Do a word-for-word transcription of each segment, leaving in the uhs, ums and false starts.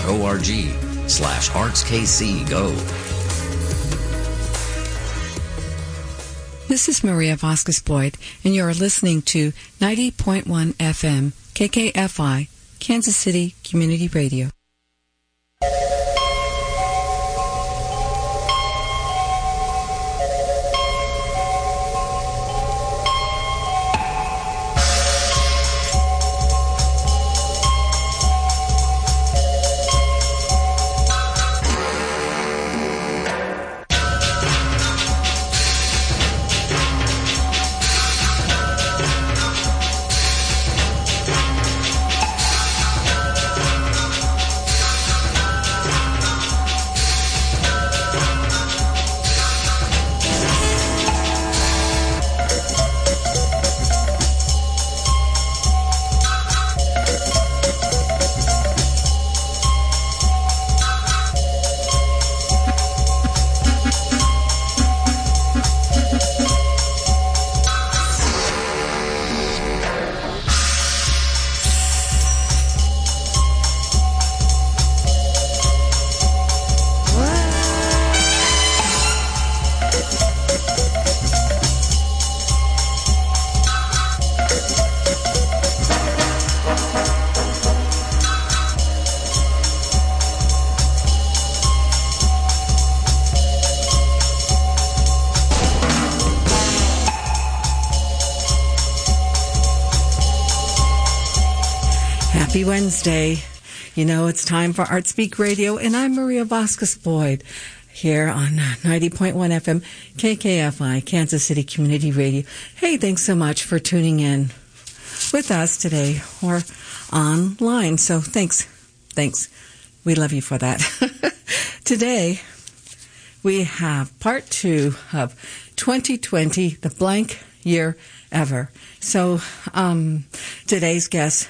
org slash artskc go. This is Maria Vasquez-Boyd, and you're listening to ninety point one F M K K F I, Kansas City Community Radio. Happy Wednesday. You know, it's time for Art Speak Radio, and I'm Maria Vasquez-Boyd here on ninety point one F M K K F I, Kansas City Community Radio. Hey, thanks so much for tuning in with us today or online. So thanks. Thanks. We love you for that. Today, we have part two of twenty twenty, the blank year ever. So um, today's guests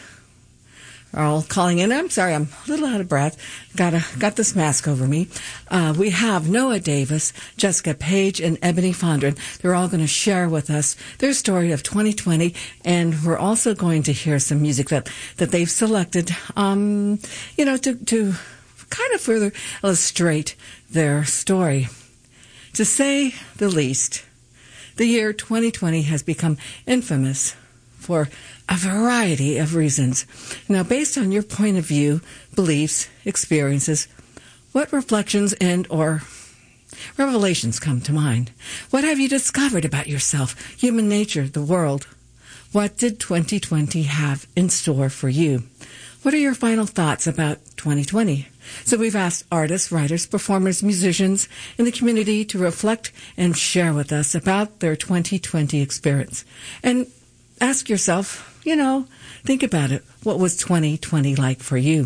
are all calling in. I'm sorry, I'm a little out of breath. Got a, got this mask over me. Uh, we have Noah Davis, Jessica Page, and Ebony Fondren. They're all going to share with us their story of twenty twenty, and we're also going to hear some music that, that they've selected, um, you know, to, to kind of further illustrate their story. To say the least, the year twenty twenty has become infamous for a variety of reasons. Now, based on your point of view, beliefs, experiences, what reflections and or revelations come to mind? What have you discovered about yourself, human nature, the world? What did twenty twenty have in store for you? What are your final thoughts about twenty twenty? So we've asked artists, writers, performers, musicians in the community to reflect and share with us about their twenty twenty experience. And ask yourself, you know, think about it. What was twenty twenty like for you?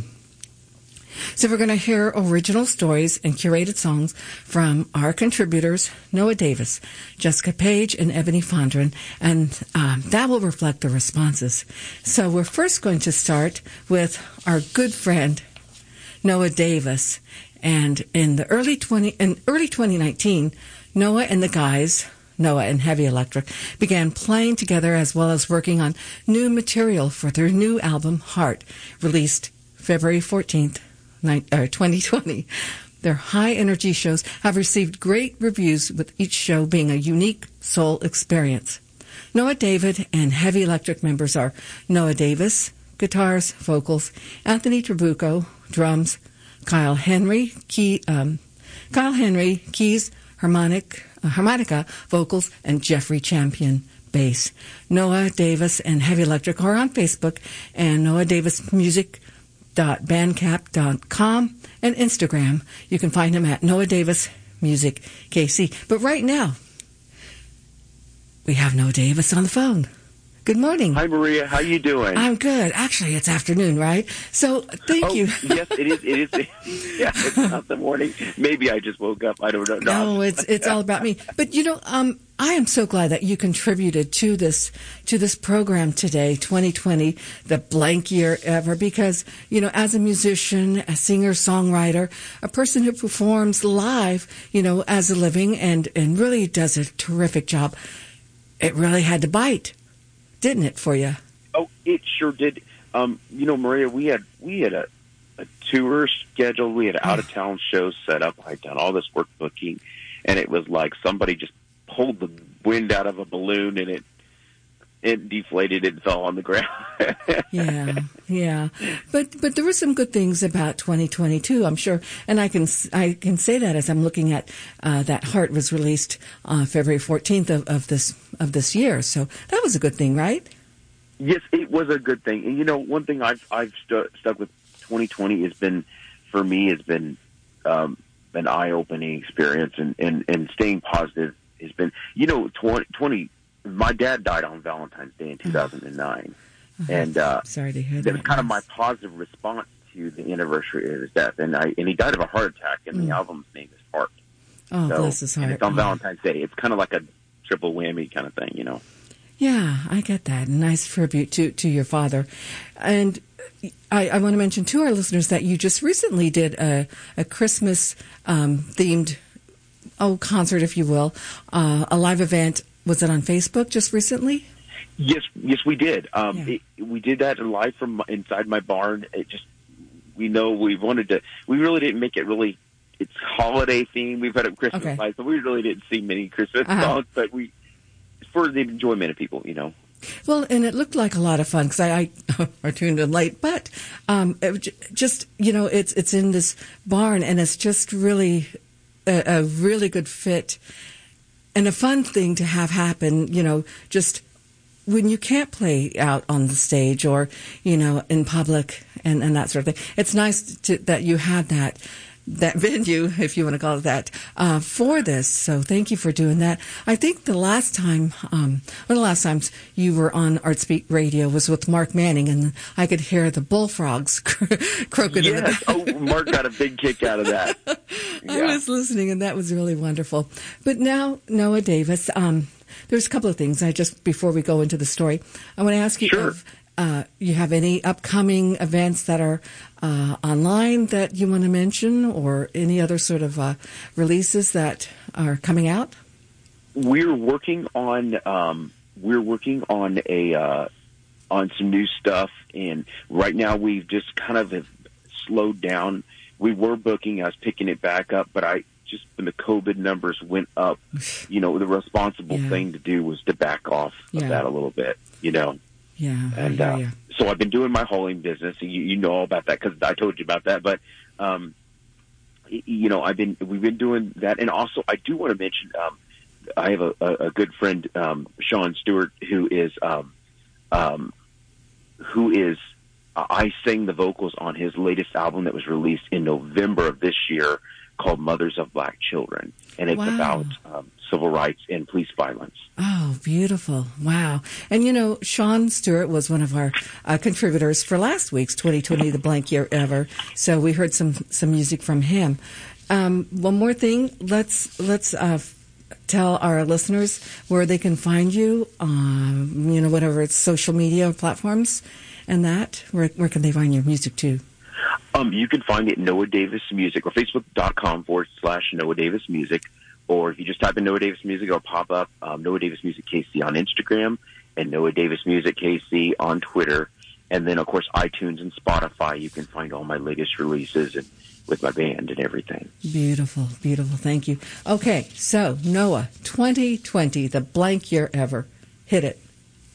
So we're going to hear original stories and curated songs from our contributors, Noah Davis, Jessica Page, and Ebony Fondren, and um, that will reflect the responses. So we're first going to start with our good friend, Noah Davis. And in the early twenty in early twenty nineteen, Noah and the guys, Noah and Heavy Electric, began playing together as well as working on new material for their new album, Heart, released February fourteenth, twenty twenty. Their high-energy shows have received great reviews, with each show being a unique soul experience. Noah David and Heavy Electric members are Noah Davis, guitars, vocals, Anthony Trabucco, drums, Kyle Henry, key, um, Kyle Henry, keys, harmonic, uh, harmonica, vocals, and Jeffrey Champion, bass. Noah Davis and Heavy Electric are on Facebook, and noah davis music dot bandcamp dot com, and Instagram. You can find him at Noah Davis Music K C. But right now, we have Noah Davis on the phone. Good morning. Hi, Maria. How you doing? I'm good. Actually, it's afternoon, right? So, thank oh, you. Yes, it is. It is. Yeah, it's not the morning. Maybe I just woke up. I don't know. No, it's it's all about me. But you know, um, I am so glad that you contributed to this to this program today, twenty twenty, the blank year ever. Because you know, as a musician, a singer, songwriter, a person who performs live, you know, as a living, and and really does a terrific job, it really had to bite, didn't it, for you? Oh, it sure did. Um, you know, Maria, we had we had a a tour scheduled. We had out of town shows set up. I'd done all this work booking, and it was like somebody just pulled the wind out of a balloon, and it it deflated and fell on the ground. yeah, yeah, but but there were some good things about twenty twenty-two, I'm sure, and I can I can say that as I'm looking at uh, that Heart was released uh, February fourteenth of, of this of this year, so that was a good thing, right? Yes, it was a good thing, and you know, one thing I've I've stu- stuck with twenty twenty has been, for me, has been um, an eye-opening experience, and, and, and staying positive has been, you know, twenty, twenty my dad died on Valentine's Day in two thousand nine, uh-huh. and uh, sorry to hear that. That was kind of my positive response to the anniversary of his death, and I and he died of a heart attack, and mm. the album's name is Heart. Oh, so, bless his heart. And it's on yeah. Valentine's Day. It's kind of like a triple whammy kind of thing, you know. Yeah, I get that. Nice tribute to, to your father. And I, I want to mention to our listeners that you just recently did a, a Christmas um, themed oh concert, if you will, uh, a live event. Was it on Facebook just recently? Yes, yes, we did. Um, yeah. it, we did that live from inside my barn. It just, we know we wanted to, we really didn't make it really, it's holiday themed. We've had a Christmas okay. lights, so we really didn't sing many Christmas uh-huh. songs, but we, for the enjoyment of people, you know. Well, and it looked like a lot of fun because I, I, I tuned in late, but um, it just, you know, it's it's in this barn, and it's just really a, a really good fit and a fun thing to have happen, you know, just when you can't play out on the stage or, you know, in public and, and that sort of thing. It's nice to, that you had that. that venue, if you want to call it that, uh, for this. So thank you for doing that. I think the last time, um, one of the last times you were on ArtSpeak Radio was with Mark Manning, and I could hear the bullfrogs croaking yes. in the back. Oh, Mark got a big kick out of that. Yeah. I was listening, and that was really wonderful. But now, Noah Davis, um, there's a couple of things. I just, before we go into the story, I want to ask you sure. if Uh, you have any upcoming events that are uh, online that you want to mention, or any other sort of uh, releases that are coming out? We're working on um, we're working on a uh, on some new stuff, and right now we've just kind of have slowed down. We were booking, I was picking it back up, but I just when the COVID numbers went up, you know, the responsible yeah. thing to do was to back off of yeah. that a little bit, you know. Yeah, and I uh, hear you. So I've been doing my hauling business. You, you know all about that because I told you about that. But um, you know, I've been we've been doing that, and also I do want to mention um, I have a, a, a good friend, um, Sean Stewart, who is um, um, who is uh, I sang the vocals on his latest album that was released in November of this year, called Mothers of Black Children, and it's wow. about um, civil rights and police violence. Oh, beautiful. Wow. And, you know, Sean Stewart was one of our uh, contributors for last week's twenty twenty, the blank year ever. So we heard some, some music from him. Um, one more thing. Let's, let's uh, tell our listeners where they can find you, um, you know, whatever it's social media platforms and that. Where, where can they find your music too? Um, you can find it Noah Davis Music, or Facebook.com forward slash Noah Davis Music. Or if you just type in Noah Davis Music, it'll pop up. Um, Noah Davis Music K C on Instagram, and Noah Davis Music K C on Twitter. And then, of course, iTunes and Spotify. You can find all my latest releases and with my band and everything. Beautiful, beautiful. Thank you. Okay, so Noah, twenty twenty, the blank year ever. Hit it.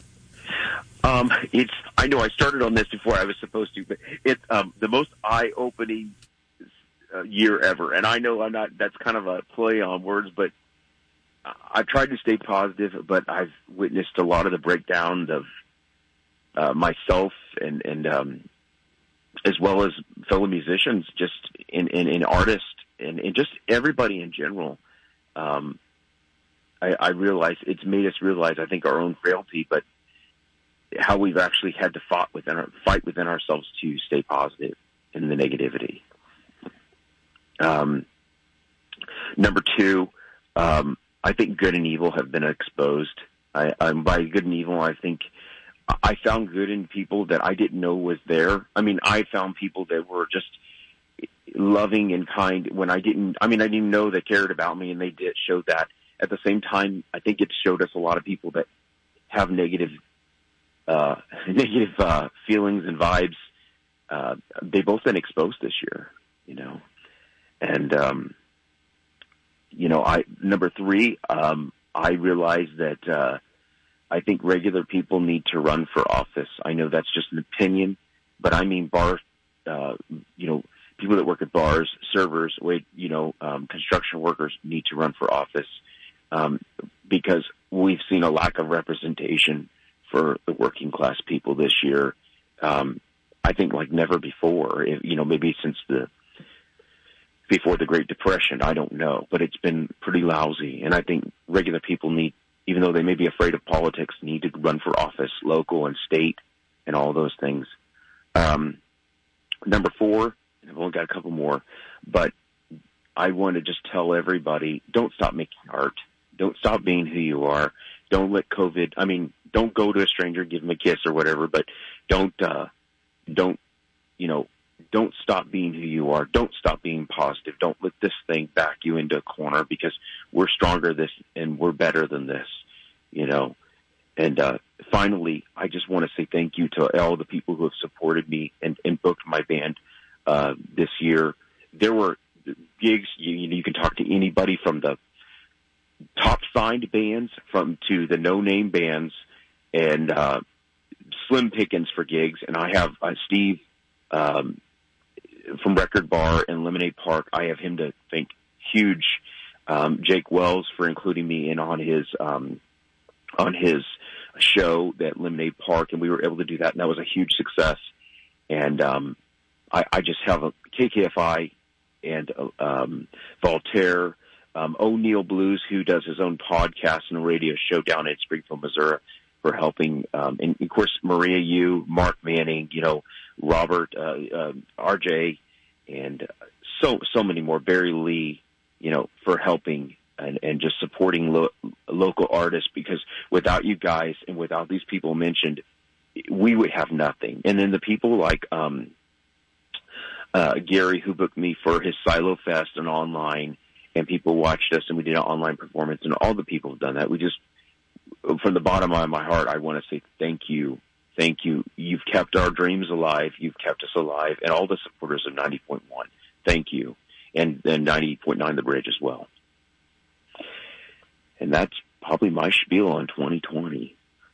Um, it's. I know I started on this before I was supposed to, but it's um, the most eye-opening uh, year ever. And I know I'm not. That's kind of a play on words, but I've tried to stay positive. But I've witnessed a lot of the breakdown of uh, myself and and um, as well as fellow musicians, just in in, in artists and, and just everybody in general. Um, I, I realize it's made us realize, I think, our own frailty, but how we've actually had to fight within, our, fight within ourselves to stay positive in the negativity. Um, number two, um, I think good and evil have been exposed. I, I'm by good and evil, I think I found good in people that I didn't know was there. I mean, I found people that were just loving and kind when I didn't, I mean, I didn't know they cared about me, and they did show that. At the same time, I think it showed us a lot of people that have negative Uh, negative uh, feelings and vibes uh, they've both been exposed this year, you know. And, um, you know, I number three, um, I realize that uh, I think regular people need to run for office. I know that's just an opinion, but I mean bar, uh, you know, people that work at bars, servers, wait, you know, um, construction workers need to run for office um, because we've seen a lack of representation for the working class people this year. Um, I think like never before, if, you know, maybe since the, before the Great Depression, I don't know, but it's been pretty lousy. And I think regular people need, even though they may be afraid of politics, need to run for office, local and state and all those things. Um, number four, and I've only got a couple more, but I want to just tell everybody, don't stop making art. Don't stop being who you are. Don't let COVID, I mean, don't go to a stranger, give them a kiss or whatever, but don't, uh, don't, you know, don't stop being who you are. Don't stop being positive. Don't let this thing back you into a corner because we're stronger this and we're better than this, you know. And uh, finally, I just want to say thank you to all the people who have supported me and, and booked my band uh, this year. There were gigs, you, you know, you can talk to anybody from the top signed bands from to the no-name bands and uh, slim pickings for gigs. And I have uh, Steve um, from Record Bar and Lemonade Park. I have him to thank huge. Um, Jake Wells for including me in on his um, on his show at Lemonade Park, and we were able to do that, and that was a huge success. And um, I, I just have a K K F I and um, Voltaire, um, O'Neill Blues, who does his own podcast and a radio show down in Springfield, Missouri, for helping. Um, and of course, Maria Yu, Mark Manning, you know, Robert, uh, uh, R J, and so so many more. Barry Lee, you know, for helping and, and just supporting lo- local artists. Because without you guys and without these people mentioned, we would have nothing. And then the people like um, uh, Gary, who booked me for his Silo Fest and online, and people watched us, and we did an online performance, and all the people have done that. We just, from the bottom of my heart, I want to say thank you. Thank you. You've kept our dreams alive. You've kept us alive. And all the supporters of ninety point one, thank you. And then ninety point nine The Bridge as well. And that's probably my spiel on twenty twenty.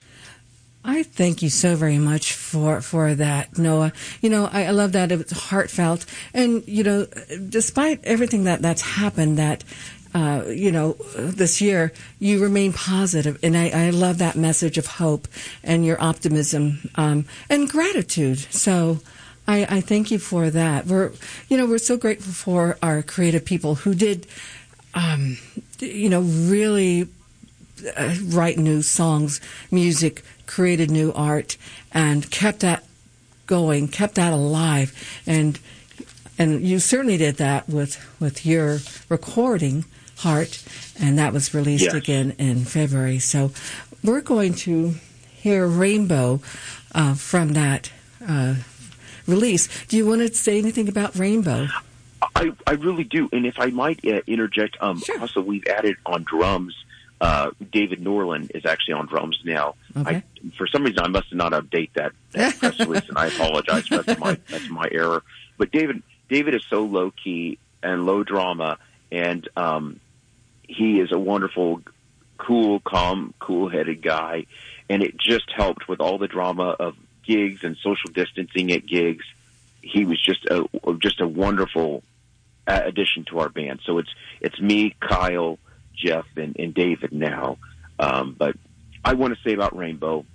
I thank you so very much for, for that, Noah. You know, I, I love that. It was heartfelt. And, you know, despite everything that, that's happened that, uh, you know, this year, you remain positive. And I, I love that message of hope and your optimism, um, and gratitude. So I, I thank you for that. We're, you know, we're so grateful for our creative people who did, um, you know, really uh, write new songs, music, created new art, and kept that going, kept that alive. And and you certainly did that with, with your recording, Heart, and that was released yes. again in February. So we're going to hear Rainbow uh, from that uh, release. Do you want to say anything about Rainbow? I, I really do. And if I might uh, interject, um, sure. also we've added on drums. Uh, David Norland is actually on drums now. Okay. I, for some reason, I must not update that, that press release, and I apologize. That's my that's my error. But David David is so low key and low drama, and um, he is a wonderful, cool, calm, cool headed guy. And it just helped with all the drama of gigs and social distancing at gigs. He was just a just a wonderful addition to our band. So it's it's me, Kyle, Jeff, and, and David now. Um, but I want to say about Rainbow,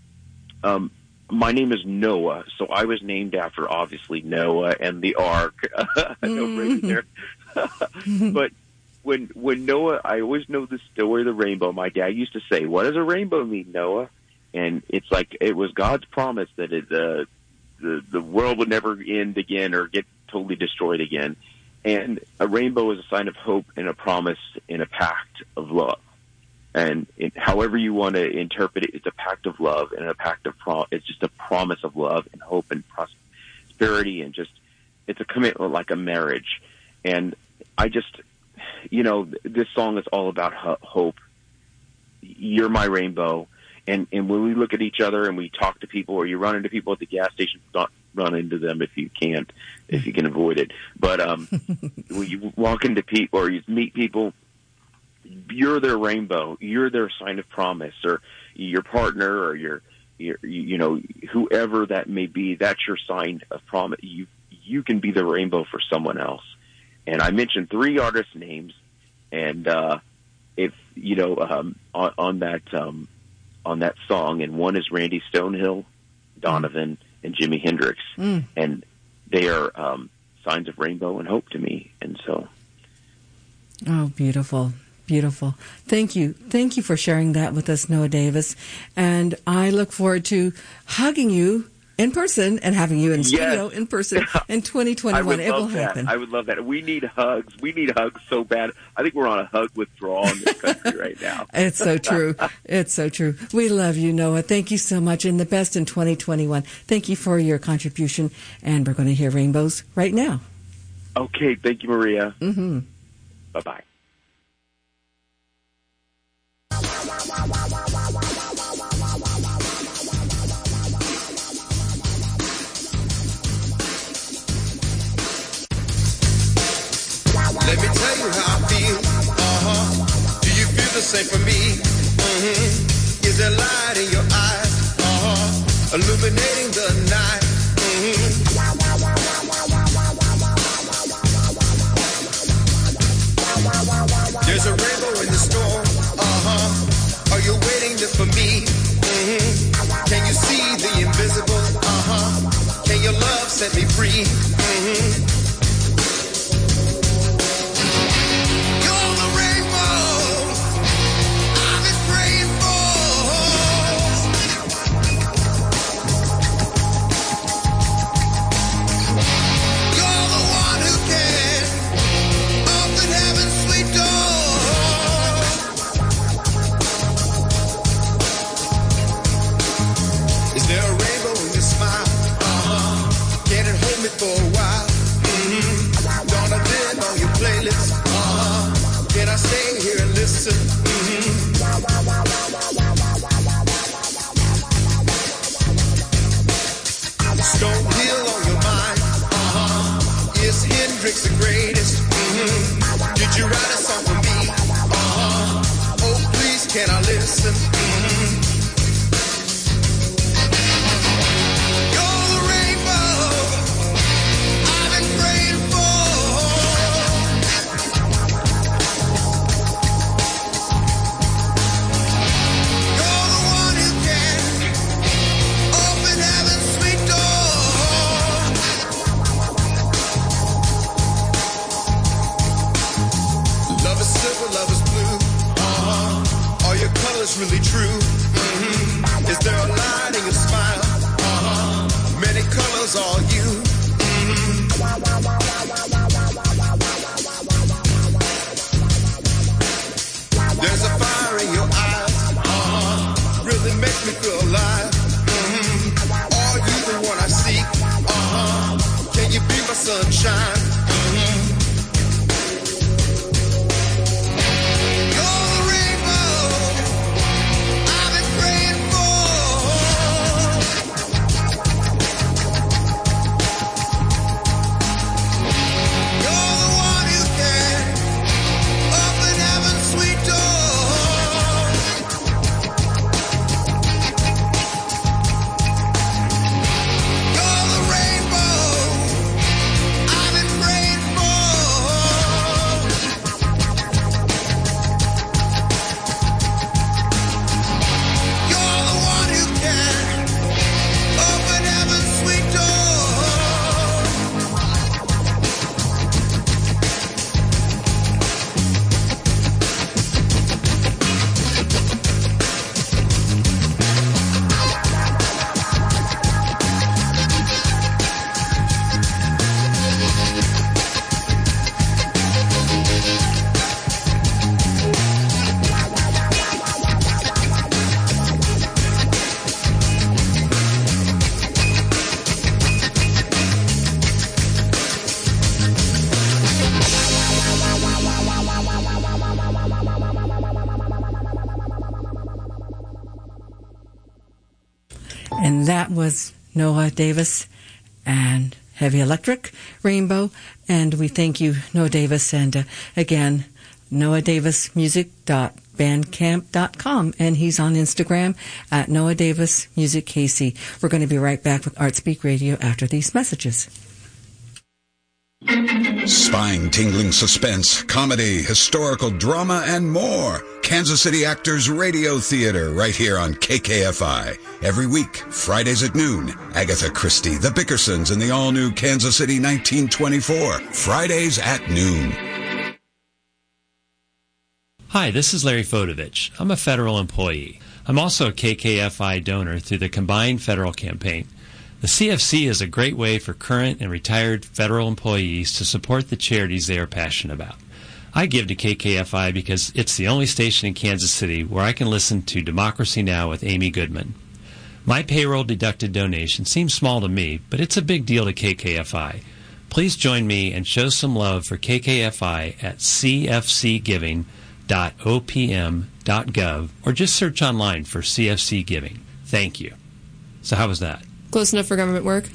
um, my name is Noah, so I was named after, obviously, Noah and the Ark. No brainer there. But when when Noah, I always know the story of the rainbow. My dad used to say, "What does a rainbow mean, Noah?" And it's like it was God's promise that it, uh, the the world would never end again or get totally destroyed again. And a rainbow is a sign of hope and a promise and a pact of love. And it, however you want to interpret it, it's a pact of love and a pact of pro- it's just a promise of love and hope and prosperity, and just it's a commitment like a marriage. And I just, you know, this song is all about ho- hope. You're my rainbow. And and when we look at each other and we talk to people, or you run into people at the gas station, not run into them if you can't, if you can avoid it. But um, when you walk into people or you meet people, you're their rainbow. You're their sign of promise, or your partner, or your, your you know, whoever that may be. That's your sign of promise. You you can be the rainbow for someone else. And I mentioned three artist names, and uh, if you know um, on, on that um, on that song, and one is Randy Stonehill, Donovan, and Jimi Hendrix, mm. and they are um, signs of rainbow and hope to me. And so, oh, beautiful. Beautiful. Thank you. Thank you for sharing that with us, Noah Davis. And I look forward to hugging you in person and having you in studio yes. in person in twenty twenty-one. It will that. happen. I would love that. We need hugs. We need hugs so bad. I think we're on a hug withdrawal in this country right now. It's so true. It's so true. We love you, Noah. Thank you so much, and the best in twenty twenty-one. Thank you for your contribution, and we're going to hear Rainbows right now. Okay. Thank you, Maria. Mm-hmm. Bye-bye. Let me tell you how I feel. Uh-huh. Do you feel the same for me? Mm-hmm. Is there light in your eyes? Uh-huh. Illuminating the night. Mm-hmm. There's a rainbow in the storm. Uh-huh. Are you waiting just for me? Mm-hmm. Can you see the invisible? Uh-huh. Can your love set me free? Mm-hmm. For a while, mm-hmm. Gonna live on your playlist. Uh-huh. Can I stay here and listen? Mm-hmm. Stonehill on your mind. Uh-huh. Is Hendrix the greatest? Mm-hmm. Did you write a song for me? Uh-huh. Oh, please, can I listen? Mm-hmm. Really true. Mm-hmm. Is there a line in your smile? Uh-huh. Many colors are you. Mm-hmm. There's a fire in your eyes. Uh-huh. Really makes me feel alive. Mm-hmm. Are you the one I seek? Uh-huh. Can you be my sunshine? Mm-hmm. And that was Noah Davis and Heavy Electric, Rainbow, and we thank you, Noah Davis, and uh, again, noah davis music dot bandcamp dot com, and he's on Instagram at Noah Davis Music K C. We're going to be right back with ArtSpeak Radio after these messages. Spine-tingling suspense, comedy, historical drama, and more. Kansas City Actors Radio Theater right here on K K F I. Every week, Fridays at noon. Agatha Christie, The Bickersons, and the all-new Kansas City nineteen twenty-four. Fridays at noon. Hi, this is Larry Fodovich. I'm a federal employee. I'm also a K K F I donor through the Combined Federal Campaign. The C F C is a great way for current and retired federal employees to support the charities they are passionate about. I give to K K F I because it's the only station in Kansas City where I can listen to Democracy Now! With Amy Goodman. My payroll-deducted donation seems small to me, but it's a big deal to K K F I. Please join me and show some love for K K F I at c f c giving dot o p m dot gov or just search online for C F C Giving. Thank you. So how was that? Close enough for government work?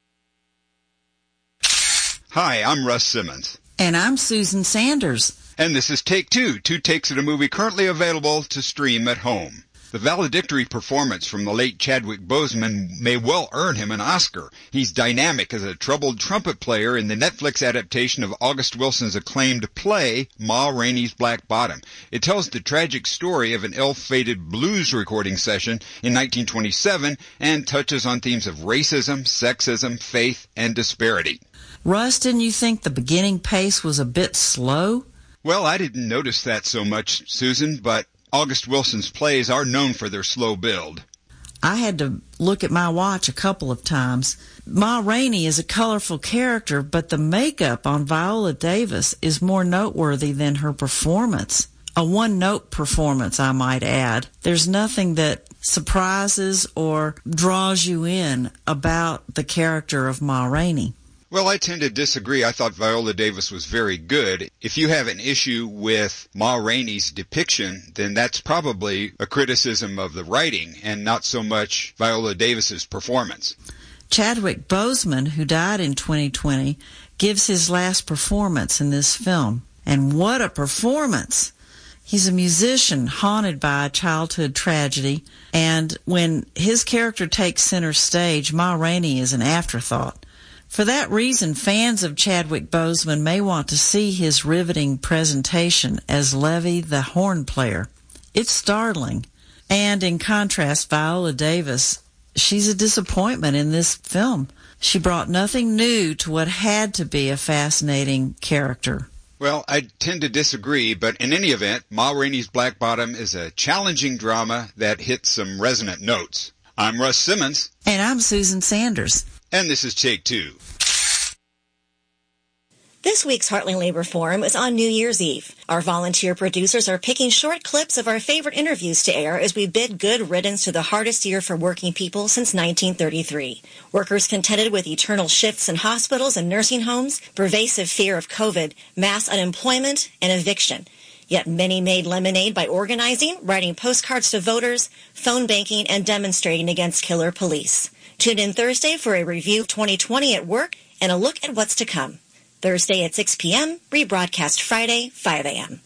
Hi, I'm Russ Simmons. And I'm Susan Sanders. And this is Take Two, two takes at a movie currently available to stream at home. The valedictory performance from the late Chadwick Boseman may well earn him an Oscar. He's dynamic as a troubled trumpet player in the Netflix adaptation of August Wilson's acclaimed play, Ma Rainey's Black Bottom. It tells the tragic story of an ill-fated blues recording session in nineteen twenty-seven and touches on themes of racism, sexism, faith, and disparity. Russ, didn't you think the beginning pace was a bit slow? Well, I didn't notice that so much, Susan, but August Wilson's plays are known for their slow build. I had to look at my watch a couple of times. Ma Rainey is a colorful character, but the makeup on Viola Davis is more noteworthy than her performance. A one-note performance, I might add. There's nothing that surprises or draws you in about the character of Ma Rainey. Well, I tend to disagree. I thought Viola Davis was very good. If you have an issue with Ma Rainey's depiction, then that's probably a criticism of the writing and not so much Viola Davis's performance. Chadwick Boseman, who died in twenty twenty, gives his last performance in this film. And what a performance! He's a musician haunted by a childhood tragedy, and when his character takes center stage, Ma Rainey is an afterthought. For that reason, fans of Chadwick Boseman may want to see his riveting presentation as Levy the horn player. It's startling. And in contrast, Viola Davis, she's a disappointment in this film. She brought nothing new to what had to be a fascinating character. Well, I tend to disagree, but in any event, Ma Rainey's Black Bottom is a challenging drama that hits some resonant notes. I'm Russ Simmons. And I'm Susan Sanders. And this is Take Two. This week's Heartland Labor Forum is on New Year's Eve. Our volunteer producers are picking short clips of our favorite interviews to air as we bid good riddance to the hardest year for working people since nineteen thirty-three. Workers contended with eternal shifts in hospitals and nursing homes, pervasive fear of COVID, mass unemployment, and eviction. Yet many made lemonade by organizing, writing postcards to voters, phone banking, and demonstrating against killer police. Tune in Thursday for a review of twenty twenty at work and a look at what's to come. Thursday at six p.m., rebroadcast Friday, five a.m.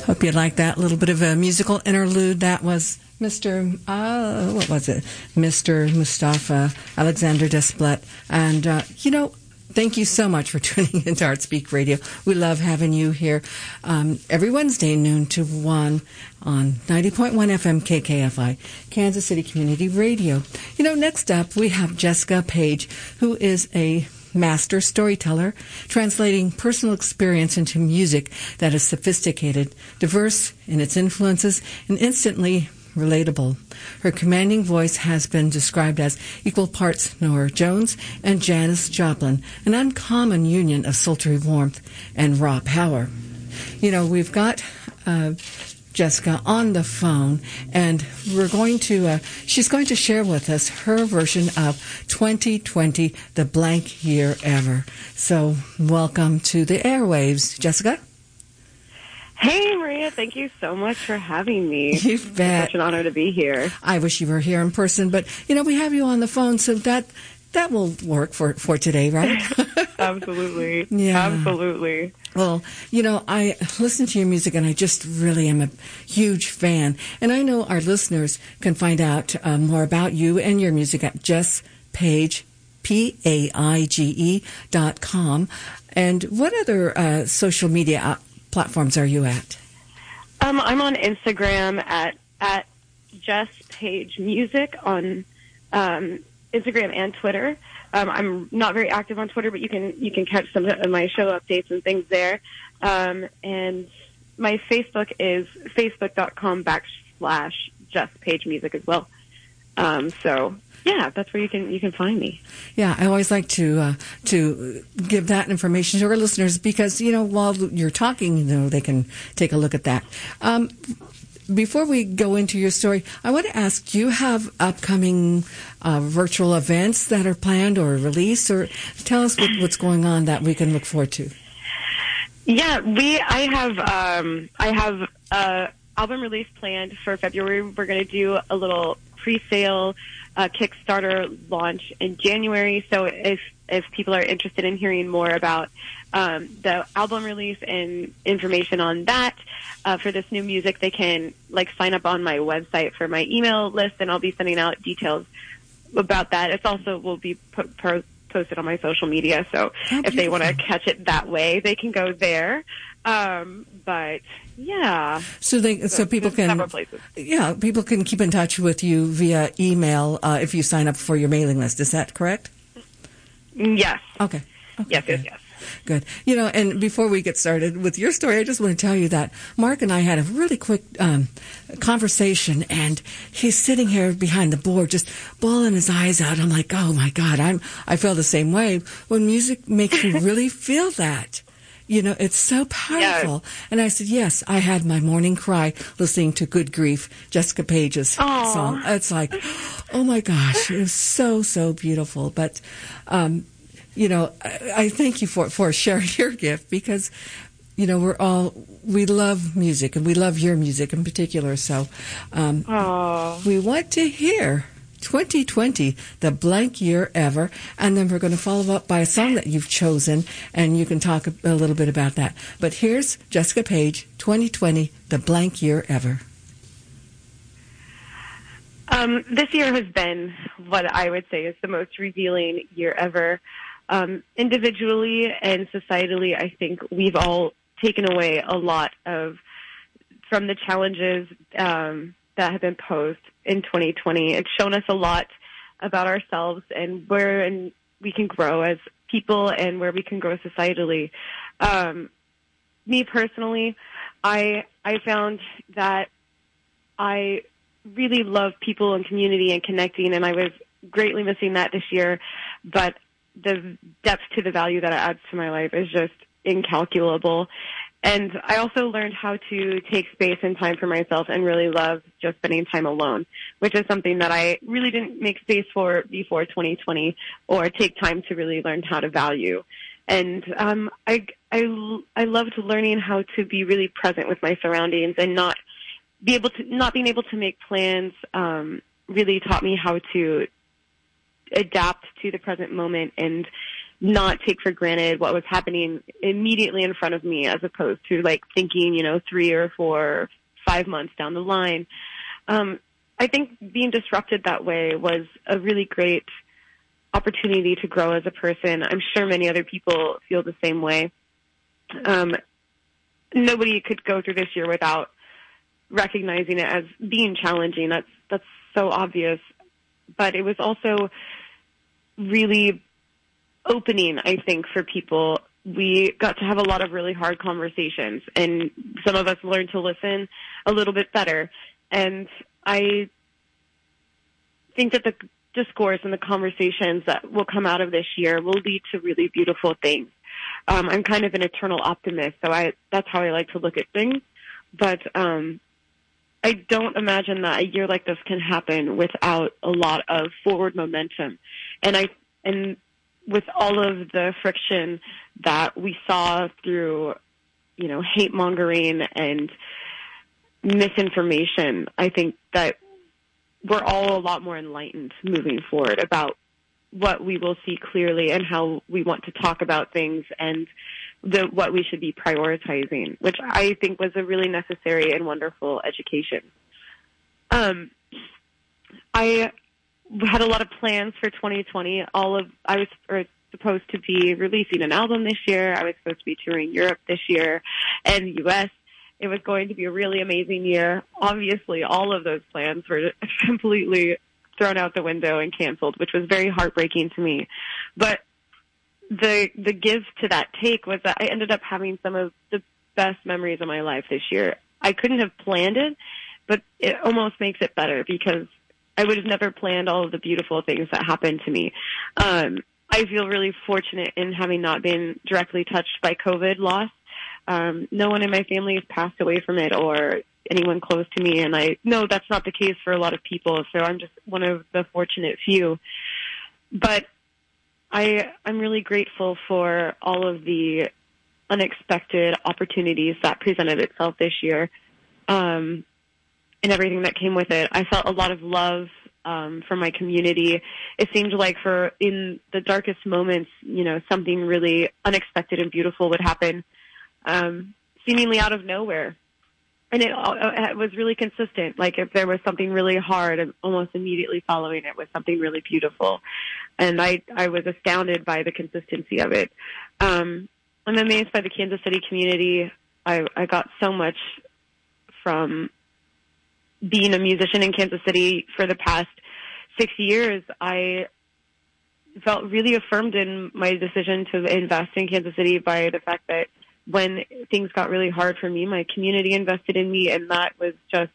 Hope you liked that little bit of a musical interlude. That was Mister Uh, what was it? Mister Mustafa Alexander Desplat. And, uh, you know, thank you so much for tuning into ArtSpeak Radio. We love having you here um, every Wednesday, noon to one on ninety point one F M K K F I, Kansas City Community Radio. You know, next up we have Jessica Page, who is a master storyteller, translating personal experience into music that is sophisticated, diverse in its influences, and instantly relatable. Her commanding voice has been described as equal parts Norah Jones and Janis Joplin, an uncommon union of sultry warmth and raw power. You know, we've got uh, Jessica on the phone, and we're going to, uh, she's going to share with us her version of twenty twenty, the blank year ever. So welcome to the airwaves, Jessica. Hey, Maria, thank you so much for having me. You bet. It's such an honor to be here. I wish you were here in person, but, you know, we have you on the phone, so that that will work for, for today, right? Absolutely. Yeah. Absolutely. Well, you know, I listen to your music, and I just really am a huge fan. And I know our listeners can find out uh, more about you and your music at Jess Page, P A I G E dot com. And what other uh, social media uh, platforms are you at? Um, I'm on Instagram at at Jess Page Music on um, Instagram and Twitter. Um, I'm not very active on Twitter, but you can you can catch some of my show updates and things there. Um, and my Facebook is facebook.com backslash Just Page Music as well. Um, so yeah, that's where you can you can find me. Yeah, I always like to uh, to give that information to our listeners because, you know, while you're talking, you know, they can take a look at that. Um, Before we go into your story, I want to ask, do you have upcoming uh, virtual events that are planned or released? Or tell us what, what's going on that we can look forward to. Yeah, we. I have. Um, I have a album release planned for February. We're going to do a little pre-sale uh, Kickstarter launch in January. So if if people are interested in hearing more about um, the album release and information on that. Uh, for this new music, they can like sign up on my website for my email list, and I'll be sending out details about that. It's also will be po- po- posted on my social media, so oh, if they want to catch it that way, they can go there. Um, but yeah, so they so, so people can several places. Yeah, people can keep in touch with you via email uh, if you sign up for your mailing list. Is that correct? Yes. Okay. okay yes. Good. Yes. Yes. Good. You know, and before we get started with your story, I just want to tell you that Mark and I had a really quick um, conversation, and he's sitting here behind the board just bawling his eyes out. I'm like, oh, my God, I'm, I feel the same way. When music makes you really feel that, you know, it's so powerful. Yeah. And I said, yes, I had my morning cry listening to Good Grief, Jessica Page's Aww. song. It's like, oh, my gosh, it was so, so beautiful. But, um you know, I, I thank you for, for sharing your gift because, you know, we're all, we love music and we love your music in particular. So um, we want to hear twenty twenty, the blank year ever. And then we're going to follow up by a song that you've chosen, and you can talk a, a little bit about that. But here's Jessica Page, twenty twenty, the blank year ever. Um, this year has been what I would say is the most revealing year ever. Um, individually and societally, I think we've all taken away a lot of from the challenges um, that have been posed in twenty twenty. It's shown us a lot about ourselves and where and we can grow as people and where we can grow societally. Um, me personally, I I found that I really love people and community and connecting, and I was greatly missing that this year, but the depth to the value that it adds to my life is just incalculable. And I also learned how to take space and time for myself and really love just spending time alone, which is something that I really didn't make space for before twenty twenty or take time to really learn how to value. And um, I, I, I loved learning how to be really present with my surroundings and not be able to, not being able to make plans um, really taught me how to adapt to the present moment and not take for granted what was happening immediately in front of me, as opposed to like thinking, you know, three or four, five months down the line. Um, I think being disrupted that way was a really great opportunity to grow as a person. I'm sure many other people feel the same way. Um, nobody could go through this year without recognizing it as being challenging. That's, that's so obvious. But it was also really opening, I think, for people. We got to have a lot of really hard conversations, and some of us learned to listen a little bit better. And I think that the discourse and the conversations that will come out of this year will lead to really beautiful things. Um, I'm kind of an eternal optimist, so I that's how I like to look at things. But um, I don't imagine that a year like this can happen without a lot of forward momentum. And I and with all of the friction that we saw through, you know, hate mongering and misinformation, I think that we're all a lot more enlightened moving forward about what we will see clearly and how we want to talk about things and the, what we should be prioritizing, which I think was a really necessary and wonderful education. Um, I had a lot of plans for twenty twenty. All of I was or, supposed to be releasing an album this year. I was supposed to be touring Europe this year and the U S. It was going to be a really amazing year. Obviously, all of those plans were completely thrown out the window and canceled, which was very heartbreaking to me. But the the give to that take was that I ended up having some of the best memories of my life this year. I couldn't have planned it, but it almost makes it better because I would have never planned all of the beautiful things that happened to me. Um, I feel really fortunate in having not been directly touched by COVID loss. Um, no one in my family has passed away from it or anyone close to me, and I know that's not the case for a lot of people, so I'm just one of the fortunate few. But I, I'm really grateful for all of the unexpected opportunities that presented itself this year, um, and everything that came with it. I felt a lot of love um, from my community. It seemed like for in the darkest moments, you know, something really unexpected and beautiful would happen, um, seemingly out of nowhere. And it, it was really consistent. Like if there was something really hard, almost immediately following it was something really beautiful. And I, I was astounded by the consistency of it. Um, I'm amazed by the Kansas City community. I, I got so much from being a musician in Kansas City for the past six years. I felt really affirmed in my decision to invest in Kansas City by the fact that when things got really hard for me, my community invested in me, and that was just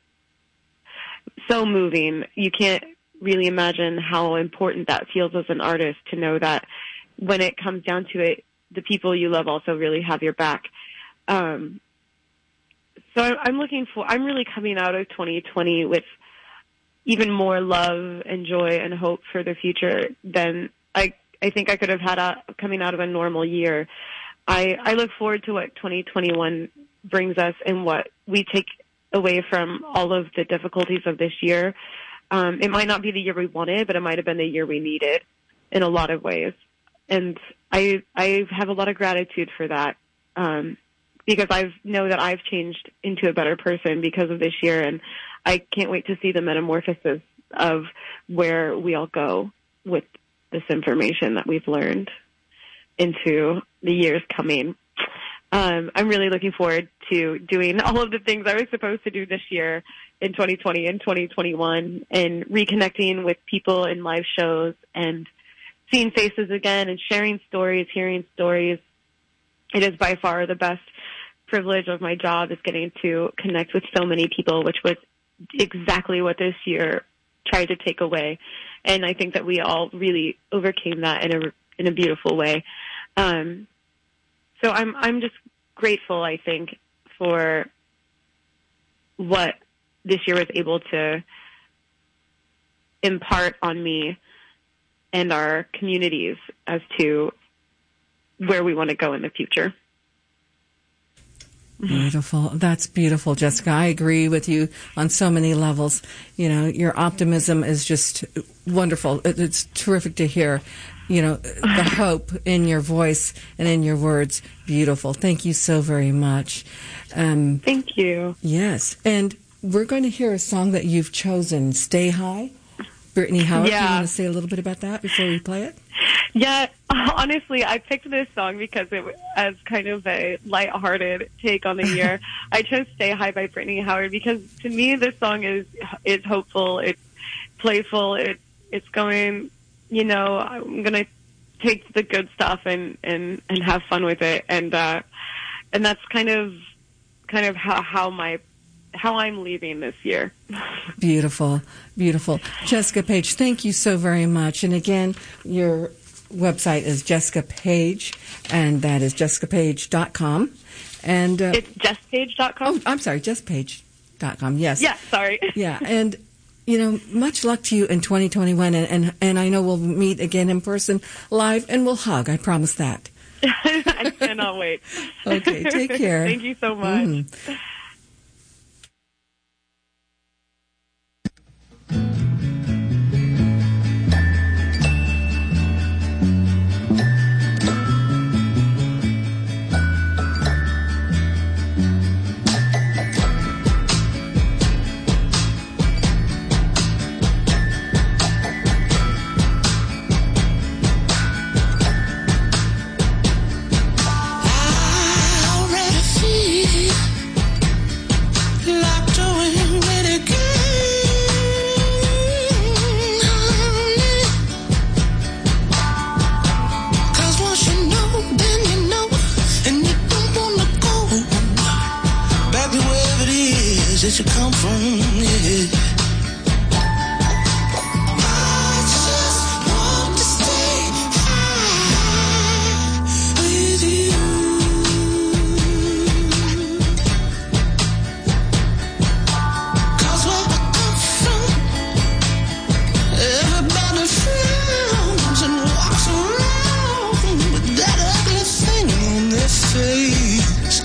so moving. You can't really imagine how important that feels as an artist to know that when it comes down to it, the people you love also really have your back. Um, so I'm looking for, I'm really coming out of twenty twenty with even more love and joy and hope for the future than I, I think I could have had a, coming out of a normal year. I, I look forward to what twenty twenty-one brings us and what we take away from all of the difficulties of this year. Um, it might not be the year we wanted, but it might have been the year we needed in a lot of ways. And I I have a lot of gratitude for that um, because I know that I've changed into a better person because of this year, and I can't wait to see the metamorphosis of where we all go with this information that we've learned into the years coming. Um, I'm really looking forward to doing all of the things I was supposed to do this year in twenty twenty and twenty twenty-one and reconnecting with people in live shows and seeing faces again and sharing stories, hearing stories. It is by far the best privilege of my job is getting to connect with so many people, which was exactly what this year tried to take away. And I think that we all really overcame that in a in a beautiful way. Um, so I'm, I'm just grateful, I think, for what this year was able to impart on me and our communities as to where we want to go in the future. Beautiful. That's beautiful, Jessica. I agree with you on so many levels. You know, your optimism is just wonderful. It's terrific to hear. you know, the hope in your voice and in your words. Beautiful. Thank you so very much. Um, Thank you. Yes. And we're going to hear a song that you've chosen, Stay High. Brittany Howard, Yeah. do you want to say a little bit about that before we play it? Yeah, honestly, I picked this song because it as kind of a lighthearted take on the year. I chose "Stay High" by Brittany Howard because to me this song is is hopeful, it's playful, it it's going, you know, I'm gonna take the good stuff and and and have fun with it, and uh, and that's kind of kind of how how my how I'm leaving this year. Beautiful, beautiful. Jessica Page, thank you so very much. And again, your website is Jessica Page, and that is jessica page dot com. And uh, It's jess page dot com? Oh, I'm sorry, jess page dot com, yes. Yeah, sorry. Yeah, and, you know, much luck to you in twenty twenty-one, and, and, and I know we'll meet again in person live, and we'll hug, I promise that. I cannot wait. Okay, take care. Thank you so much. Mm-hmm. That you come from, yeah. I just want to stay high with you. 'Cause where I come from, everybody frowns and walks around with that ugly thing on their face.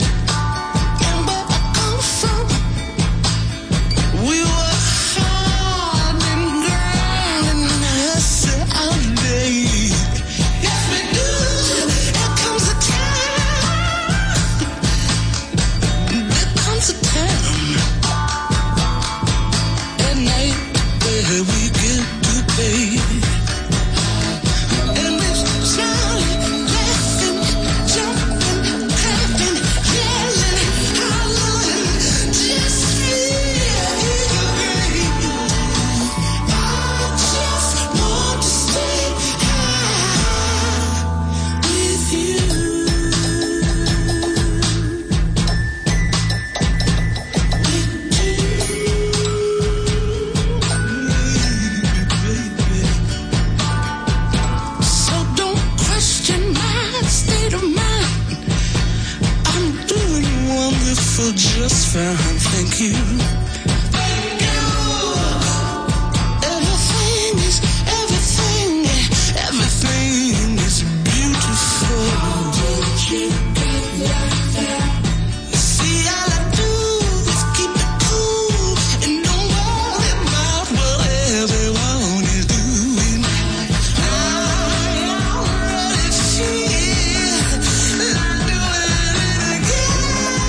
Just fine, thank you. Thank you. Everything is, everything, everything is beautiful. Did you get like that? See, all I do is keep it cool and don't worry about what everyone is doing. I already feel like doing it again.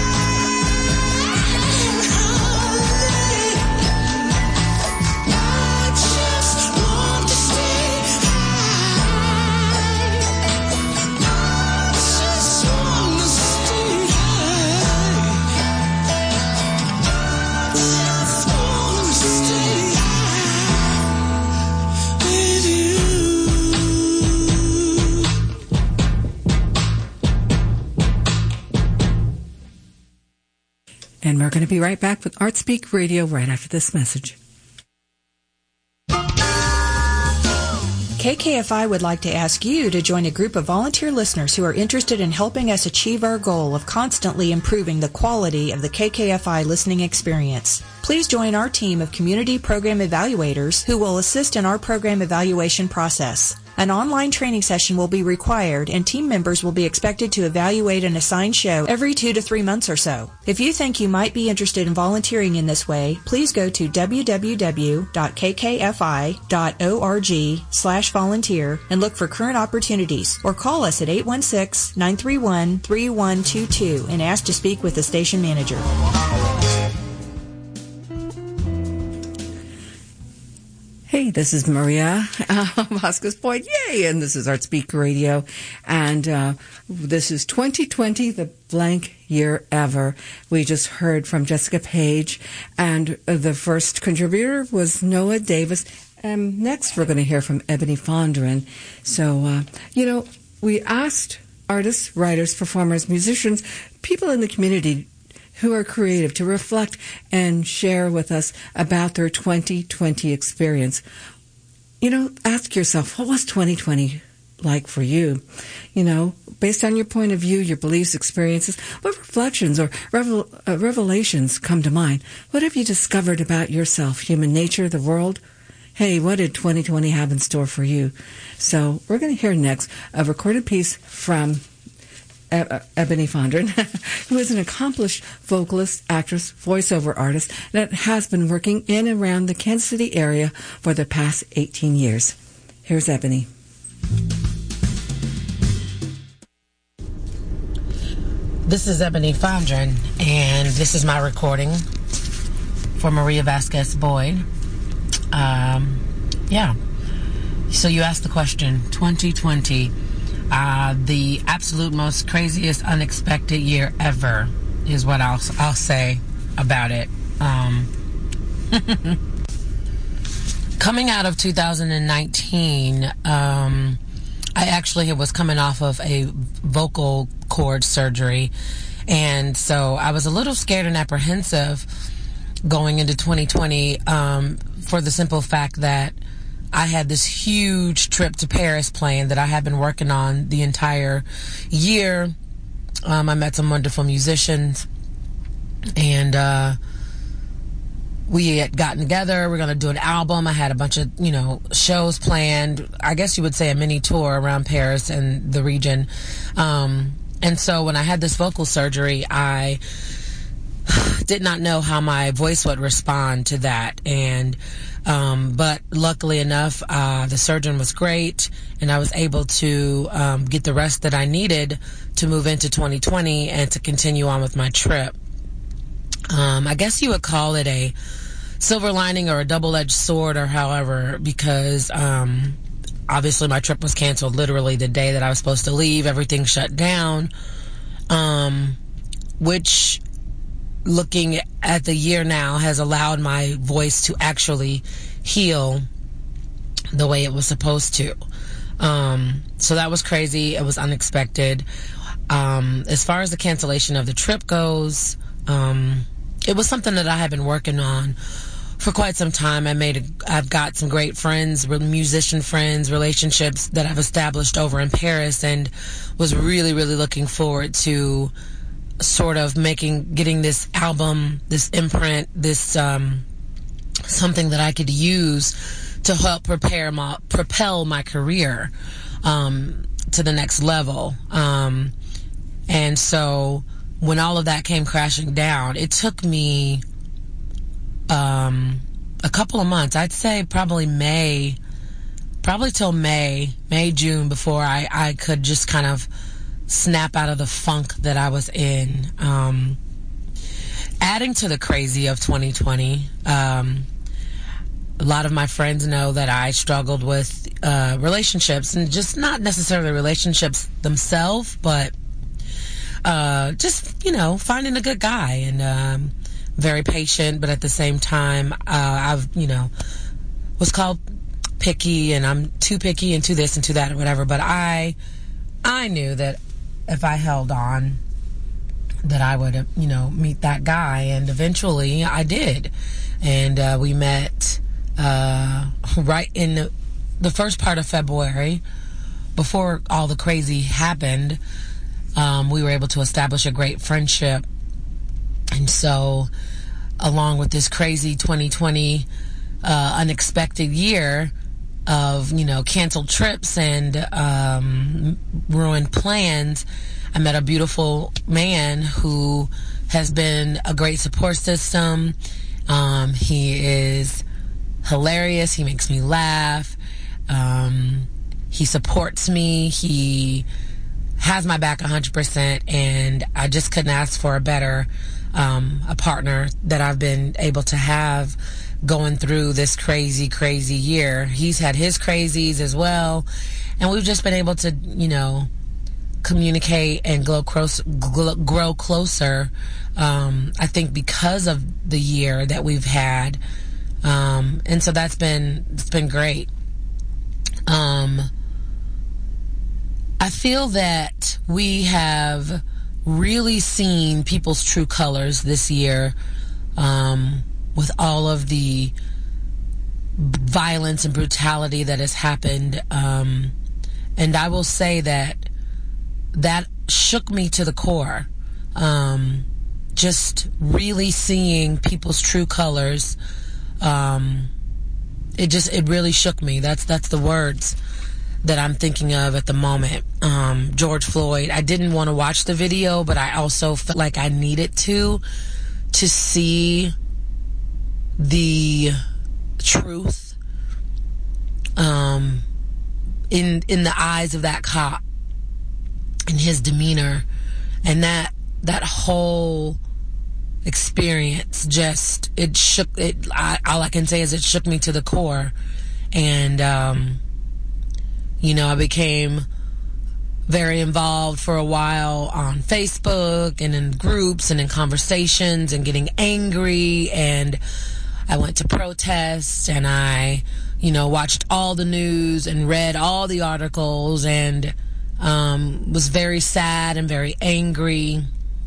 And we're going to be right back with ArtSpeak Radio right after this message. K K F I would like to ask you to join a group of volunteer listeners who are interested in helping us achieve our goal of constantly improving the quality of the K K F I listening experience. Please join our team of community program evaluators who will assist in our program evaluation process. An online training session will be required, and team members will be expected to evaluate an assigned show every two to three months or so. If you think you might be interested in volunteering in this way, please go to w w w dot k k f i dot org slash volunteer and look for current opportunities, or call us at eight one six, nine three one, three one two two and ask to speak with the station manager. Hey, this is Maria uh, Vasquez Boyd. Yay! And this is Art Speak Radio. And uh, this is twenty twenty, the blank year ever. We just heard from Jessica Page, and uh, the first contributor was Noah Davis. And next we're going to hear from Ebony Fondren. So, uh, you know, we asked artists, writers, performers, musicians, people in the community who are creative to reflect and share with us about their twenty twenty experience. You know, ask yourself, what was twenty twenty like for you? You know, based on your point of view, your beliefs, experiences, what reflections or revel- uh, revelations come to mind? What have you discovered about yourself, human nature, the world? Hey, what did twenty twenty have in store for you? So we're going to hear next a recorded piece from Ebony Fondren, who is an accomplished vocalist, actress, voiceover artist that has been working in and around the Kansas City area for the past eighteen years. Here's Ebony. This is Ebony Fondren, and this is my recording for Maria Vasquez Boyd. Um, yeah. So you asked the question, twenty twenty. Uh, the absolute most craziest, unexpected year ever is what I'll I'll say about it. Um, coming out of two thousand nineteen, um, I actually was coming off of a vocal cord surgery, and so I was a little scared and apprehensive going into twenty twenty um, for the simple fact that I had this huge trip to Paris planned that I had been working on the entire year. Um, I met some wonderful musicians, and uh, we had gotten together. We're going to do an album. I had a bunch of, you know, shows planned. I guess you would say a mini tour around Paris and the region. Um, and so when I had this vocal surgery, I did not know how my voice would respond to that. And Um, but luckily enough, uh, the surgeon was great, and I was able to um, get the rest that I needed to move into twenty twenty and to continue on with my trip. Um, I guess you would call it a silver lining or a double-edged sword, or however, because um, obviously my trip was canceled literally the day that I was supposed to leave. Everything shut down, um, which, looking at the year now, has allowed my voice to actually heal the way it was supposed to. Um, so that was crazy. It was unexpected. Um, as far as the cancellation of the trip goes, um, it was something that I had been working on for quite some time. I made, a, I've got some great friends, musician friends, relationships that I've established over in Paris, and was really, really looking forward to sort of making, getting this album, this imprint, this um, something that I could use to help prepare my, propel my career um, to the next level. Um, and so when all of that came crashing down, it took me um, a couple of months. I'd say probably May, probably till May, May, June, before I, I could just kind of snap out of the funk that I was in. Um, adding to the crazy of twenty twenty, um, a lot of my friends know that I struggled with uh, relationships, and just not necessarily relationships themselves, but uh, just, you know, finding a good guy, and um, very patient, but at the same time, uh, I've, you know, was called picky, and I'm too picky and too this and too that or whatever, but I, I knew that if I held on, that I would, you know, meet that guy, and eventually I did. And uh, we met uh, right in the, the first part of February, before all the crazy happened. Um, we were able to establish a great friendship. And so, along with this crazy twenty twenty uh, unexpected year, of, you know, canceled trips and um, ruined plans, I met a beautiful man who has been a great support system. Um, he is hilarious. He makes me laugh. Um, he supports me. He has my back one hundred percent, and I just couldn't ask for a better um, a partner that I've been able to have going through this crazy, crazy year. He's had his crazies as well, and we've just been able to, you know, communicate and grow, close, grow closer. Um, I think because of the year that we've had, um, and so that's been it's been great. Um, I feel that we have really seen people's true colors this year, um, with all of the violence and brutality that has happened. Um, and I will say that that shook me to the core. Um, just really seeing people's true colors. Um, it just, it really shook me. That's, that's the words that I'm thinking of at the moment. Um, George Floyd. I didn't want to watch the video, but I also felt like I needed to, to see the truth, um, in, in the eyes of that cop, in his demeanor, and that, that whole experience just, it shook, it, I, all I can say is it shook me to the core. And, um, you know, I became very involved for a while on Facebook and in groups and in conversations and getting angry. And I went to protests and I, you know, watched all the news and read all the articles and um, was very sad and very angry.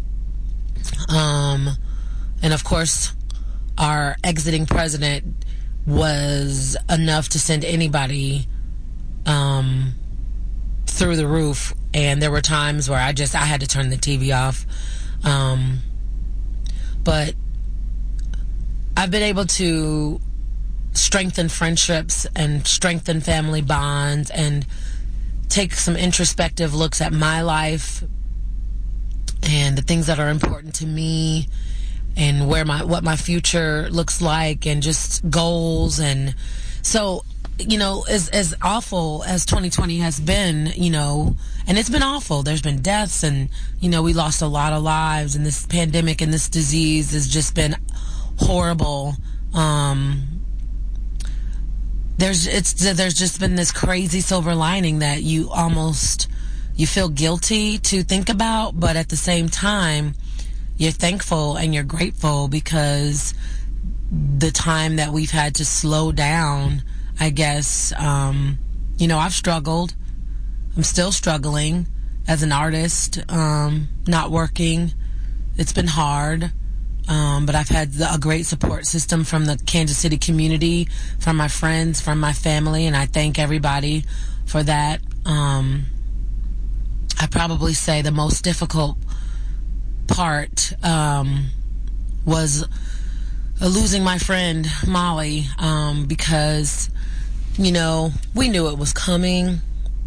Um, and of course, our exiting president was enough to send anybody um, through the roof. And there were times where I just, I had to turn the T V off. Um, but I've been able to strengthen friendships and strengthen family bonds and take some introspective looks at my life and the things that are important to me and where my, what my future looks like and just goals. And so, you know, as, as awful as twenty twenty has been, you know, and it's been awful. There's been deaths and, you know, we lost a lot of lives, and this pandemic and this disease has just been horrible. Um, there's, it's, there's just been this crazy silver lining that you almost, you feel guilty to think about, but at the same time, you're thankful and you're grateful because the time that we've had to slow down, I guess, um, you know, I've struggled. I'm still struggling as an artist, um, not working. It's been hard. Um, but I've had a great support system from the Kansas City community, from my friends, from my family, and I thank everybody for that. Um, I probably say the most difficult part um, was uh, losing my friend Molly, um, because, you know, we knew it was coming,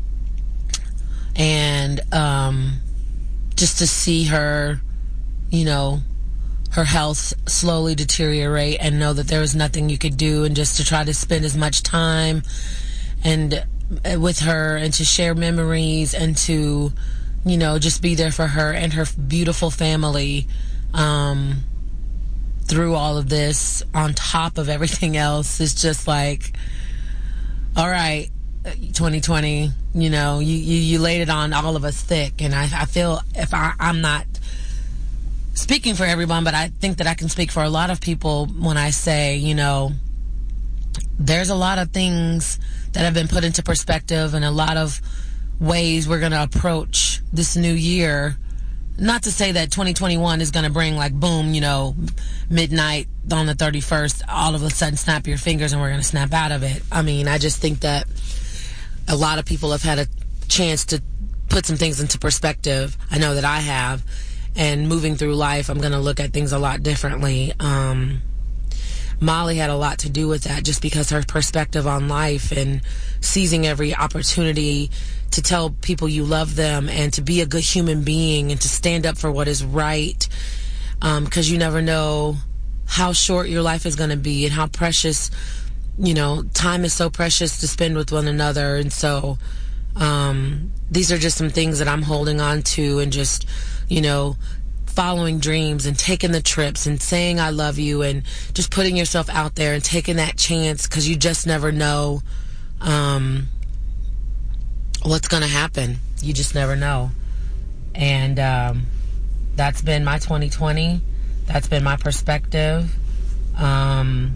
and um, just to see her, you know, her health slowly deteriorate and know that there was nothing you could do, and just to try to spend as much time and uh, with her and to share memories and to, you know, just be there for her and her beautiful family um, through all of this on top of everything else is just like, all right, twenty twenty, you know, you, you, you laid it on all of us thick. And I, I feel if I, I'm not speaking for everyone, but I think that I can speak for a lot of people when I say, you know, there's a lot of things that have been put into perspective and a lot of ways we're going to approach this new year. Not to say that twenty twenty-one is going to bring like, boom, you know, midnight on the thirty-first, all of a sudden snap your fingers and we're going to snap out of it. I mean, I just think that a lot of people have had a chance to put some things into perspective. I know that I have. And moving through life, I'm going to look at things a lot differently. Um, Molly had a lot to do with that, just because her perspective on life and seizing every opportunity to tell people you love them and to be a good human being and to stand up for what is right, because um, you never know how short your life is going to be and how precious, you know, time is so precious to spend with one another. And so um, these are just some things that I'm holding on to, and just, you know, following dreams and taking the trips and saying I love you and just putting yourself out there and taking that chance, because you just never know um, what's going to happen. You just never know. And um, that's been my twenty twenty. That's been my perspective. Um,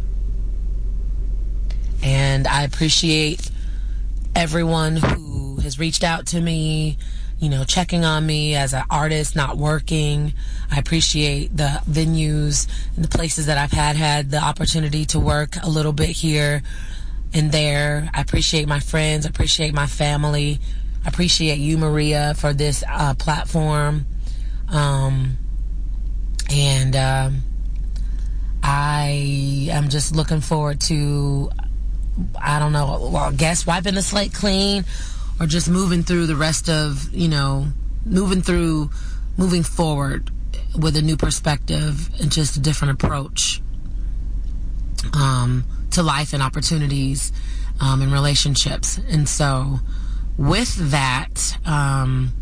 and I appreciate everyone who has reached out to me, you know, checking on me as an artist not working. I appreciate the venues and the places that I've had had the opportunity to work a little bit here and there. I appreciate my friends. I appreciate my family. I appreciate you, Maria, for this uh, platform. Um, and um, I am just looking forward to, I don't know, well, I guess wiping the slate clean, or just moving through the rest of, you know, moving through, moving forward with a new perspective and just a different approach um, to life and opportunities um, and relationships. And so with that, um,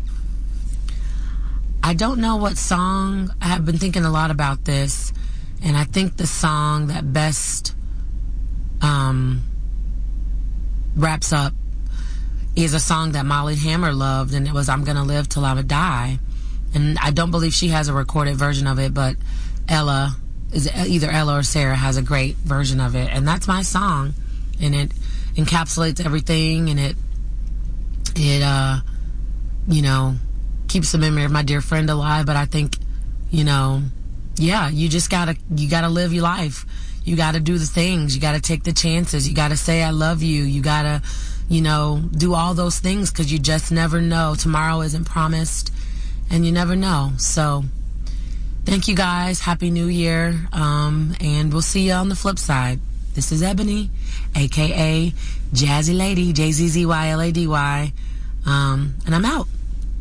I don't know what song. I have been thinking a lot about this, and I think the song that best um, wraps up is a song that Molly Hammer loved, and it was I'm Gonna Live Till I Would Die. And I don't believe she has a recorded version of it, but Ella, is either Ella or Sarah, has a great version of it. And that's my song, and it encapsulates everything, and it, it uh, you know, keeps the memory of my dear friend alive. But I think, you know, yeah, you just gotta, you gotta live your life. You gotta do the things. You gotta take the chances. You gotta say I love you. You gotta, you know, do all those things, because you just never know. Tomorrow isn't promised, and you never know. So thank you guys. Happy New Year. Um, and we'll see you on the flip side. This is Ebony, a k a. Jazzy Lady, J Z Z Y L A D Y. Um, and I'm out.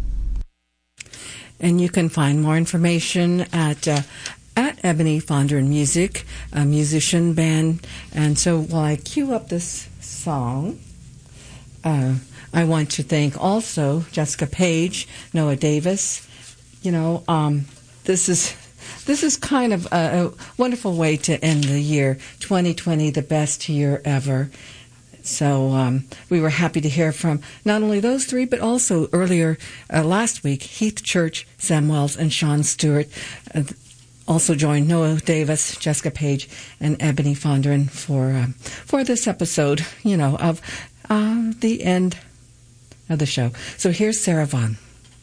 And you can find more information at uh, at Ebony Fondren Music, a musician band. And so while I cue up this song, uh, I want to thank also Jessica Page, Noah Davis. You know, um, this is this is kind of a, a wonderful way to end the year, twenty twenty, the best year ever. So um, we were happy to hear from not only those three, but also earlier uh, last week, Heath Church, Sam Wells, and Sean Stewart. Uh, also joined Noah Davis, Jessica Page, and Ebony Fondren for um, for this episode, you know, of uh, the end of the show. So here's Sarah Vaughan.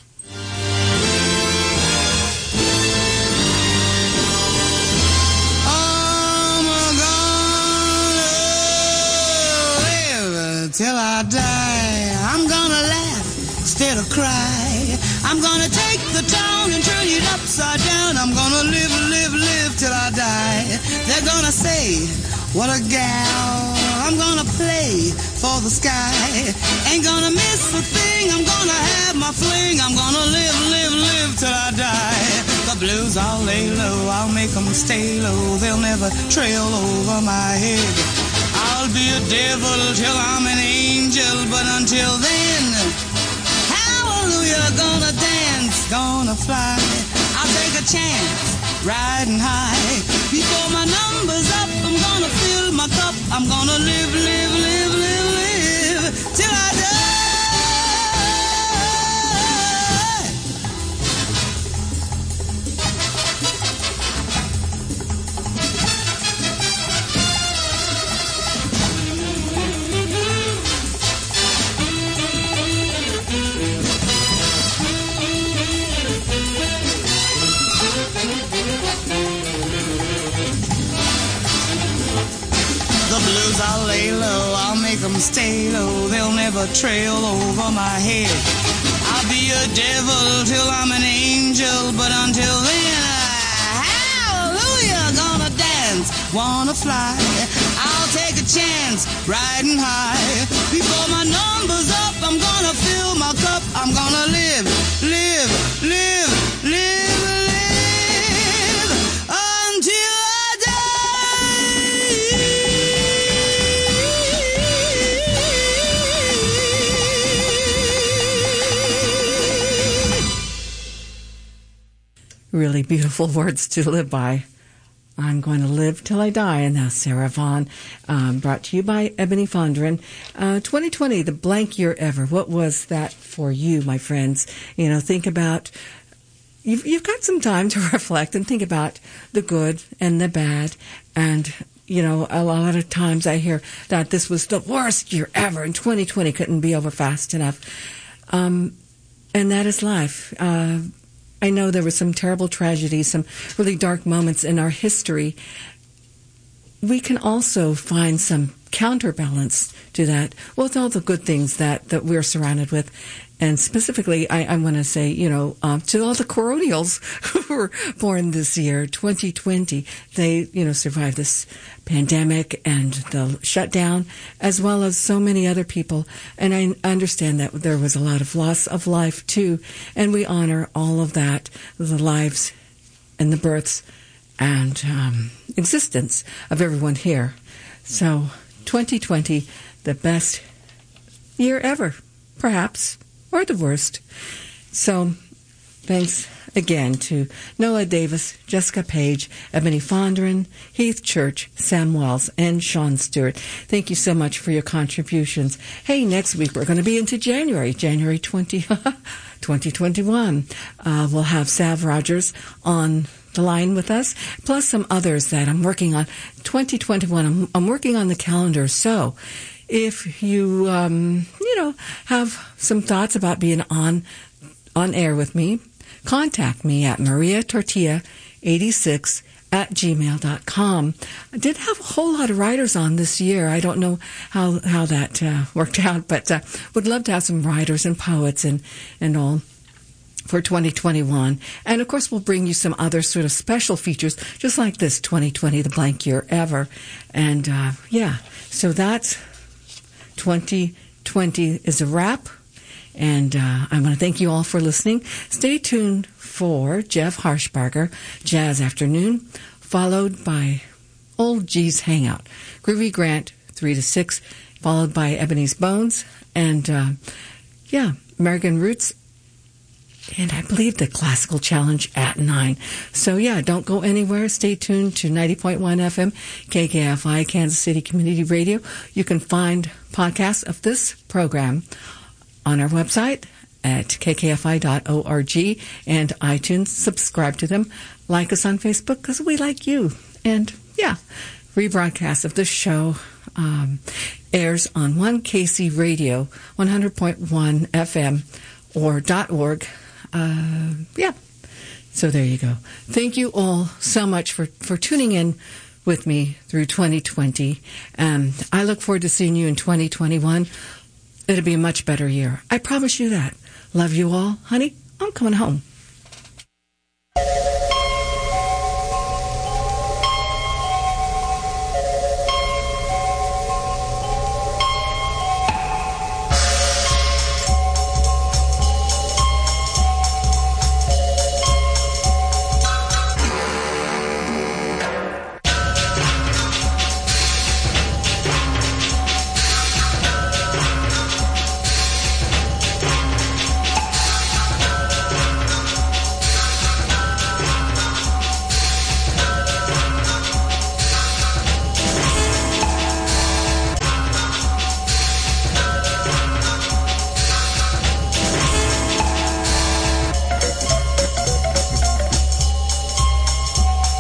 Till I die, I'm gonna laugh instead of cry. I'm gonna take the town and turn it upside down. I'm gonna live, live, live till I die. They're gonna say, what a gal. I'm gonna play for the sky. Ain't gonna miss a thing. I'm gonna have my fling. I'm gonna live, live, live till I die. The blues I'll lay low, I'll make them stay low. They'll never trail over my head. I'll be a devil till I'm an angel, but until then, hallelujah, gonna dance, gonna fly. I'll take a chance, riding high. Before my number's up, I'm gonna fill my cup. I'm gonna live, live, live, live, live, till I die. I'll lay low, I'll make them stay low. They'll never trail over my head. I'll be a devil till I'm an angel, but until then, hallelujah, gonna dance, wanna fly. I'll take a chance, riding high. Before my number's up, I'm gonna fill my cup. I'm gonna live, live, live, live, live until I die. Really beautiful words to live by. I'm going to live till I die. And that's Sarah Vaughan, um, brought to you by Ebony Fondren. Uh, twenty twenty, the blank year ever. What was that for you, my friends? You know, think about, you've, you've got some time to reflect and think about the good and the bad. And, you know, a lot of times I hear that this was the worst year ever and twenty twenty couldn't be over fast enough. Um, and that is life. Uh, I know there were some terrible tragedies, some really dark moments in our history. We can also find some counterbalance to that with all the good things that, that we're surrounded with. And specifically, I, I want to say, you know, um, to all the coronials who were born this year, twenty twenty, they, you know, survived this pandemic and the shutdown, as well as so many other people. And I understand that there was a lot of loss of life, too. And we honor all of that, the lives and the births and um, existence of everyone here. So, twenty twenty, the best year ever, perhaps. Or the worst. So, thanks again to Noah Davis, Jessica Page, Ebony Fondren, Heath Church, Sam Wells, and Sean Stewart. Thank you so much for your contributions. Hey, next week we're going to be into January, January twentieth, twenty twenty-one. Uh, we'll have Sav Rogers on the line with us, plus some others that I'm working on. twenty twenty-one, I'm, I'm working on the calendar, so if you, um, you know, have some thoughts about being on on air with me, contact me at maria tortilla eighty-six at gmail dot com. I did have a whole lot of writers on this year. I don't know how how that uh, worked out, but uh, would love to have some writers and poets and, and all for twenty twenty-one. And, of course, we'll bring you some other sort of special features, just like this, twenty twenty, the blank year ever. And, uh, yeah, so that's twenty twenty is a wrap, and uh, I want to thank you all for listening. Stay tuned for Jeff Harshbarger, Jazz Afternoon, followed by Old G's Hangout. Groovy Grant, three to six, followed by Ebony's Bones, and, uh, yeah, American Roots, and I believe the Classical Challenge at nine. So, yeah, don't go anywhere. Stay tuned to ninety point one F M, K K F I, Kansas City Community Radio. You can find podcasts of this program on our website at k k f i dot org and iTunes. Subscribe to them. Like us on Facebook because we like you. And, yeah, rebroadcast of this show um, airs on one K C Radio, one hundred point one F M, or .org. Uh, yeah. So there you go. Thank you all so much for, for tuning in with me through twenty twenty. And I look forward to seeing you in twenty twenty-one. It'll be a much better year. I promise you that. Love you all. Honey, I'm coming home.